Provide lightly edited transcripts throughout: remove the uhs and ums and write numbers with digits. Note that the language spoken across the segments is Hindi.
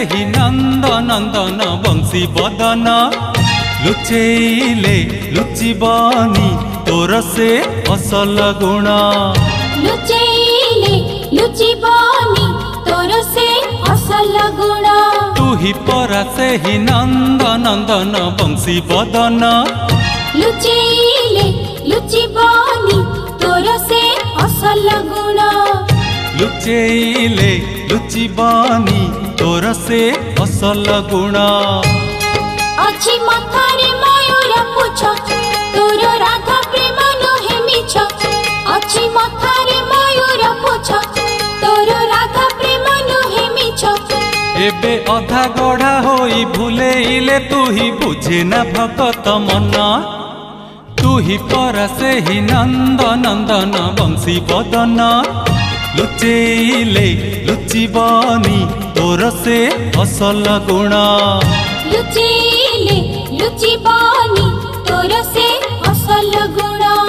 ही नंद नंदन बंशी बदन लुचेइले लुचिबनी तोर से असल गुण लुचेइले लुचिबनी तोर से असल गुण तू ही परा से ही नंद नंदन बंशी बदन लुचेइले लुचिबनी तोर से असल गुण लुचेइले लुचिबनी तोर से असल गुण अच्छी मथारे मयूर पुछ तोर राधा प्रेम नुहे मिछ अच्छी मथारे मयूर पुछ तोर राधा प्रेम नुहे मिछ एबे अधा गढ़ा होई भूलेइले तू ही बुझे न भगत मन तू ही परा से ही नंद नंदन बंशी बदन लुचेइले लुचिबनी तोर से असल गुण लुचेइले लुचिबनी तोर से असल गुण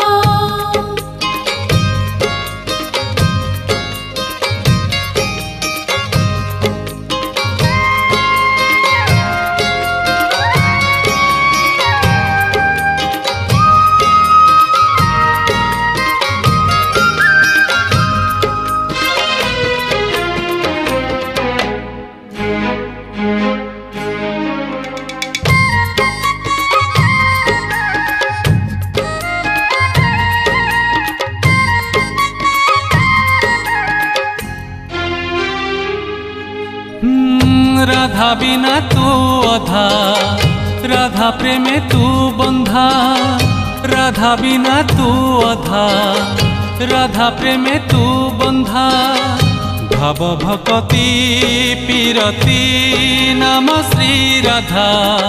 राधा बिना तू अधा राधा प्रेमे तू बंधा राधा बिना तू अधा राधा प्रेमे तू बंधा भाव भक्ति पीरती नाम श्री राधा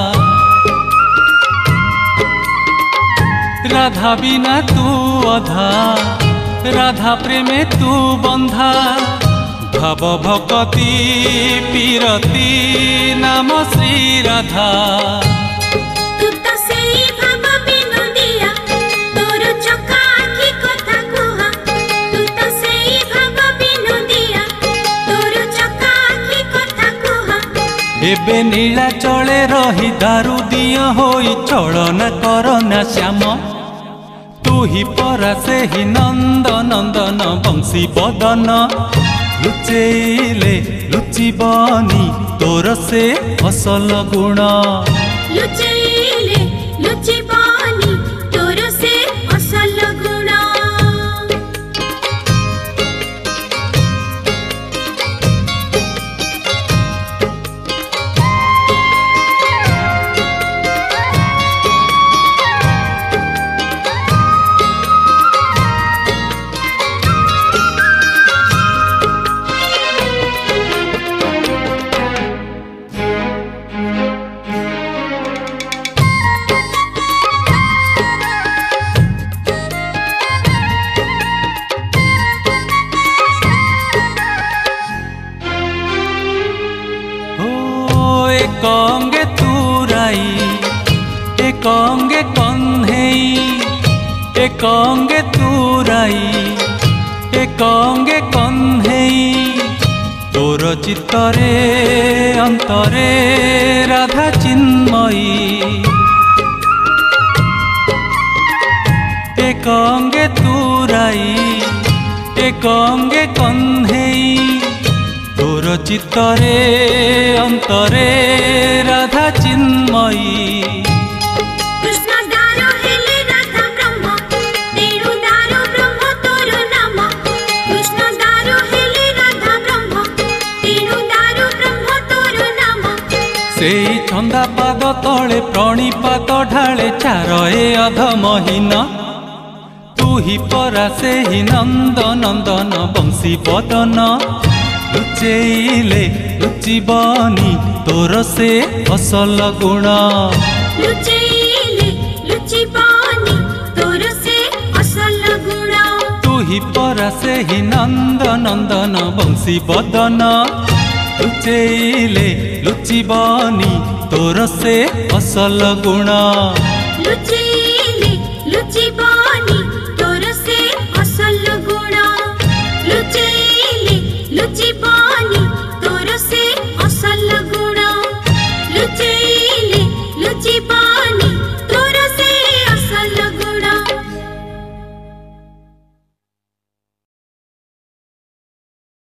राधा बिना तू अधा राधा प्रेमे तू बंधा भाव भक्ति पीरती नाम श्री राधा तू तो सेई भाव बिनुदिया तोर चका आखि कथा कुह तू तो सेई भाव बिनुदिया तोर चका आखि कथा कुह एबे नीला चले रही दारू दिया होई चलन करना श्याम तू ही परा से ही नंद नंदन बंशी बदन लुचेइले लुचिबनी तोर से असल गुण लुचेइले लुचिबनी तोर से असल गुण एकांगे तूराई एकांगे कन्हेई एकांगे तूराई एकांगे कन्हेई तोर चित्तरे अंतरे राधा चिन्मयी एकांगे तूराई एकांगे कन्हेई तोर चित्तरे अंतरे राधा चिन्मयी कृष्ण दारो हेले राधा ब्रह्म तेरु दारो ब्रह्म तोर नाम कृष्ण दारो हेले राधा ब्रह्म तेरु दारो ब्रह्म तोर नाम सेई छंदा पाद तले प्रणिपात ढाले चारे अधमहीन तू ही परा से ही नंद नंदन बंशी बदन लुचेइले लुचिबनी तोर से असल गुण लुचेइले लुचिबनी तोर से असल गुण तू ही परा से ही नंद नंदन बंशी बदन लुचेइले लुचिबनी तोर से असल गुण लुचि